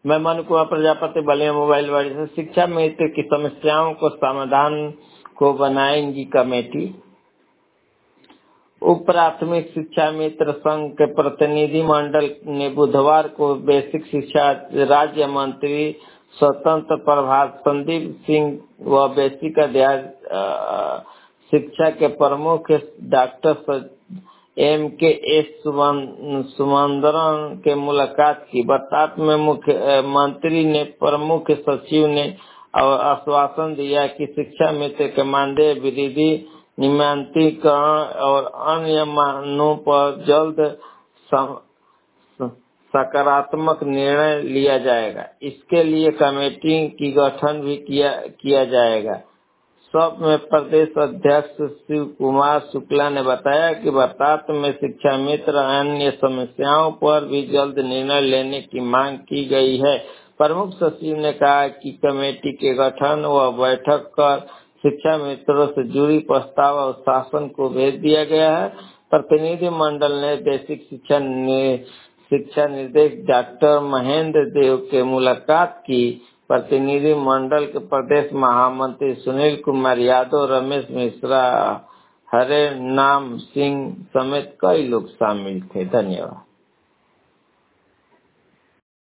मैं मनु कुमार प्रजापति बलिया मोबाइल वाली से शिक्षा मित्र की समस्याओं को समाधान को बनाएंगी कमेटी। उप प्राथमिक शिक्षा मित्र संघ के प्रतिनिधि मंडल ने बुधवार को बेसिक शिक्षा राज्य मंत्री स्वतंत्र प्रभार संदीप सिंह व बेसिक शिक्षा के प्रमुख डॉक्टर MKS सुमंदरन के मुलाकात की। वार्ता में मुख्यमंत्री ने प्रमुख सचिव ने आश्वासन दिया कि शिक्षा मित्र के मानदेय वृद्धि, नियमितीकरण और अन्य मानों पर जल्द सकारात्मक निर्णय लिया जाएगा। इसके लिए कमेटी की गठन भी किया जाएगा। सब में प्रदेश अध्यक्ष शिव कुमार शुक्ला ने बताया कि वार्ता में शिक्षा मित्र अन्य समस्याओं पर भी जल्द निर्णय लेने की मांग की गई है। प्रमुख सचिव ने कहा कि कमेटी के गठन व बैठक कर शिक्षा मित्रों से जुड़ी प्रस्ताव और शासन को भेज दिया गया है। प्रतिनिधि मंडल ने बेसिक शिक्षा निर्देशक डॉक्टर महेंद्र देव के मुलाकात की। प्रतिनिधि मंडल के प्रदेश महामंत्री सुनील कुमार यादव, रमेश मिश्रा, हरे नाम सिंह समेत कई लोग शामिल थे। धन्यवाद।